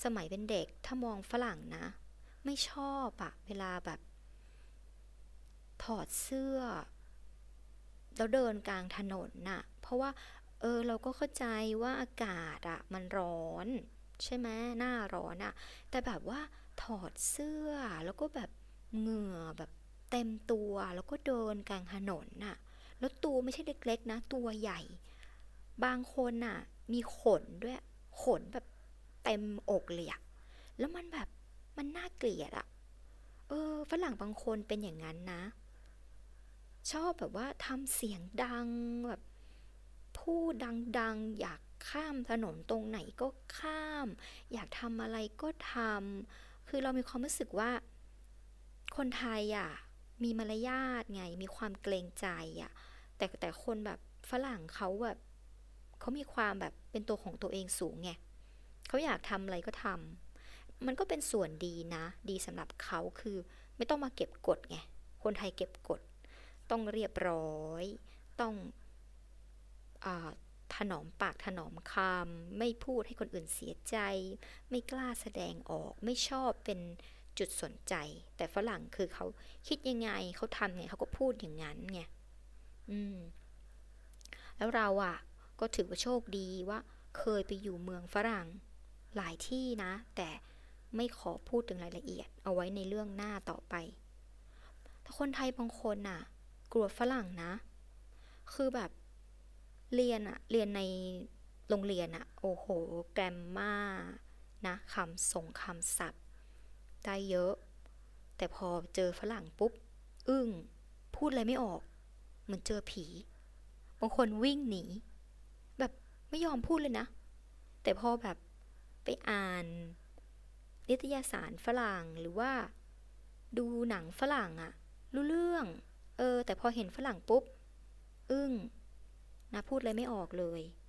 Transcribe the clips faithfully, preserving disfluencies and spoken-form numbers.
สมัยเป็นเด็กถ้ามองฝรั่งนะไม่ชอบอะเวลาแบบถอดเสื้อแล้วเดินกลางถนนน่ะเพราะว่าเออเราก็เข้าใจว่าอากาศอะมันร้อนใช่ไหมหน้าร้อนอะแต่แบบว่าถอดเสื้อแล้วก็แบบเหงื่อแบบเต็มตัวแล้วก็เดินกลางถนนน่ะแล้วตัวไม่ใช่เล็กๆนะตัวใหญ่บางคนน่ะมีขนด้วยขนแบบเต็มอกเลยอะแล้วมันแบบมันน่าเกลียดอะเออฝรั่งบางคนเป็นอย่างนั้นนะ ชอบแบบว่าทำเสียงดังแบบพูดดังๆอยากข้ามถนนตรงไหนก็ข้ามอยากทำอะไรก็ทำคือเรามีความรู้สึกว่าคนไทยอ่ะมีมารยาทไงมีความเกรงใจอ่ะแต่แต่คนแบบฝรั่งเขาแบบเขามีความแบบเป็นตัวของตัวเองสูงไงเขาอยากทำอะไรก็ทำมันก็เป็นส่วนดีนะดีสำหรับเขาคือไม่ต้องมาเก็บกดไงคนไทยเก็บกด ต้องเรียบร้อยต้องอาถนอมปากถนอมคำไม่พูดให้คนอื่นเสียใจไม่กล้าแสดงออกไม่ชอบเป็นจุดสนใจแต่ฝรั่งคือเขาคิดยังไงเขาทำไงเขาก็พูดอย่างนั้นไงอืมแล้วเราอ่ะก็ถือว่าโชคดีว่าเคยไปอยู่เมืองฝรั่งหลายที่นะแต่ไม่ขอพูดถึงรายละเอียดเอาไว้ในเรื่องหน้าต่อไปแต่คนไทยบางคนน่ะกลัวฝรั่งนะคือแบบ เรียนอะเรียนในโรงเรียนอะโอ้โหแกรมมานะคำส่งคำศัพท์ได้เยอะแต่พอเจอฝรั่งปุ๊บอึ้งพูดอะไรไม่ออกเหมือนเจอผีบางคนวิ่งหนีแบบไม่ยอมพูดเลยนะแต่พอแบบไปอ่านนิตยสารฝรั่งหรือว่าดูหนังฝรั่งอะรู้เรื่องเออแต่พอเห็นฝรั่งปุ๊บอึ้งนะพูดอะไรไม่ออกเลย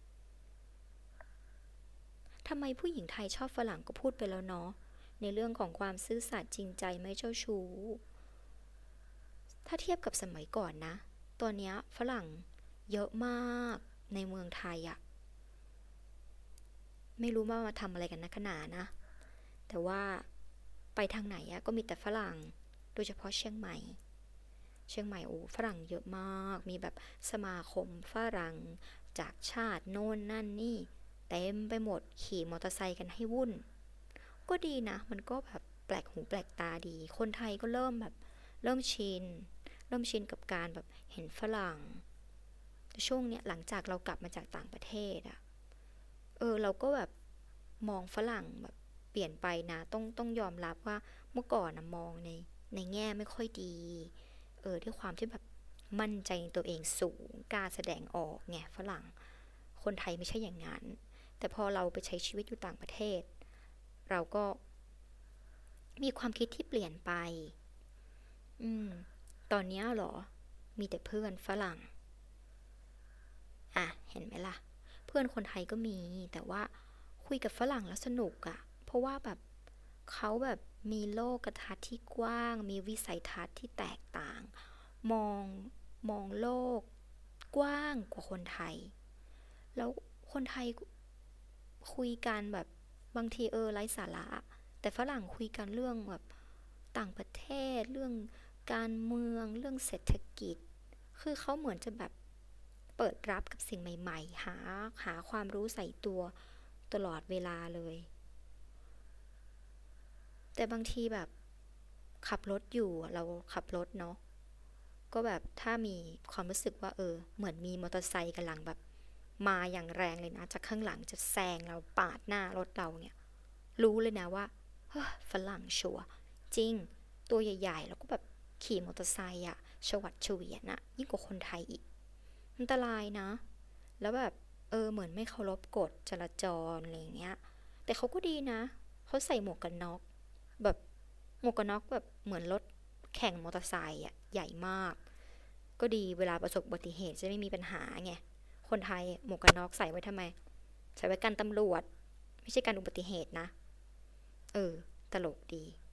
ทำไมผู้หญิงไทยชอบฝรั่งก็พูดไปแล้วเนาะในเรื่องของความซื่อสัตย์จริงใจไม่เจ้าชู้ถ้าเทียบกับสมัยก่อนนะตอนนี้ฝรั่งเยอะมากในเมืองไทยอะไม่รู้ว่ามาทำอะไรกันนักหนานะแต่ว่าไปทางไหนอะก็มีแต่ฝรั่งโดยเฉพาะเชียงใหม่เชียงใหม่โอ้ฝรั่งเยอะมากมีแบบสมาคมฝรั่งจากชาติโน่นนั่นนี่เต็มไปหมดขี่มอเตอร์ไซค์กันให้วุ่น ก็ดีนะมันก็แบบแปลกหูแปลกตาดีคนไทยก็เริ่มแบบเริ่มชินเริ่มชินกับการแบบเห็นฝรั่งแต่ช่วงเนี้ยหลังจากเรากลับมาจากต่างประเทศอะเออเราก็แบบมองฝรั่งแบบเปลี่ยนไปนะต้องต้องยอมรับว่าเมื่อก่อนนะมองในในแง่ไม่ค่อยดีเออด้วยความที่แบบมั่นใจในตัวเองสูงกล้าแสดงออกไงฝรั่งคนไทยไม่ใช่อย่างนั้นแต่พอเราไปใช้ชีวิตอยู่ต่างประเทศเราก็ มีความคิดที่เปลี่ยนไป อืม ตอนนี้เหรอ มีแต่เพื่อนฝรั่ง อ่ะ เห็นไหมล่ะ เพื่อนคนไทยก็มี แต่ว่าคุยกับฝรั่งแล้วสนุกอะ เพราะว่าแบบเขาแบบมีโลกทัศน์ที่กว้าง มีวิสัยทัศน์ที่แตกต่าง มองมองโลกกว้างกว่าคนไทย แล้วคนไทยคุยกันแบบบางทีเออไร้สาระแต่ฝรั่งคุยกันเรื่องแบบต่างประเทศเรื่องการเมืองเรื่องเศรษฐกิจคือเขาเหมือนจะแบบเปิดรับกับสิ่งใหม่ๆหาหาความรู้ใส่ตัวตลอดเวลาเลยแต่บางทีแบบขับรถอยู่เราขับรถเนาะก็แบบถ้ามีความรู้สึกว่าเออเหมือนมีมอเตอร์ไซค์กำลังแบบมาอย่างแรงเลยนะจากข้างหลังจะแซงเราปาดหน้ารถเราเนี่ย รู้เลยนะว่าเฮ้ยฝรั่งชัวร์จริงตัวใหญ่ๆแล้วก็แบบขี่มอเตอร์ไซค์อะชวัดเฉวียนอะยิ่งกว่าคนไทยอีกอันตรายนะแล้วแบบเออเหมือนไม่เคารพกฎจราจรอะไรอย่างเงี้ยแต่เขาก็ดีนะเขาใส่หมวกกันน็อกแบบหมวกกันน็อกแบบเหมือนรถแข่งมอเตอร์ไซค์อะใหญ่มากก็ดีเวลาประสบอุบัติเหตุจะไม่มีปัญหาไงคนไทยหมวกกันน็อกใส่ไว้ทำไมใส่ไว้กันตำรวจไม่ใช่การอุบัติเหตุนะ เออตลกดี